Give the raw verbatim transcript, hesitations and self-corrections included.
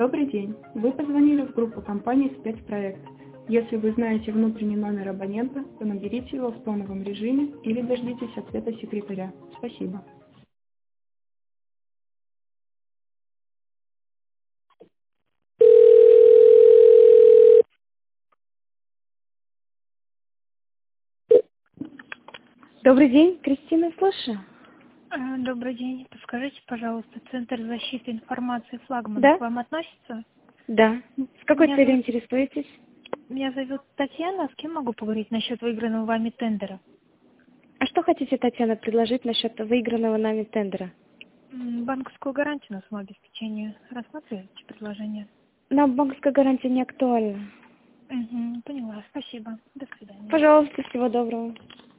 Добрый день. Вы позвонили в группу компании «Спецпроект». Если вы знаете внутренний номер абонента, то наберите его в тоновом режиме или дождитесь ответа секретаря. Спасибо. Добрый день, Кристина, слушаю. Э, Добрый день. Подскажите, пожалуйста, Центр защиты информации «Флагман» Да? к вам относится? Да. С какой Меня целью зовут, интересуетесь? меня зовут Татьяна. С кем могу поговорить насчет выигранного вами тендера? А что хотите, Татьяна, предложить насчет выигранного нами тендера? М, Банковскую гарантию на самообеспечение. Рассматриваете предложение? Нам банковская гарантия не актуальна. Угу, поняла. Спасибо. До свидания. Пожалуйста, всего доброго.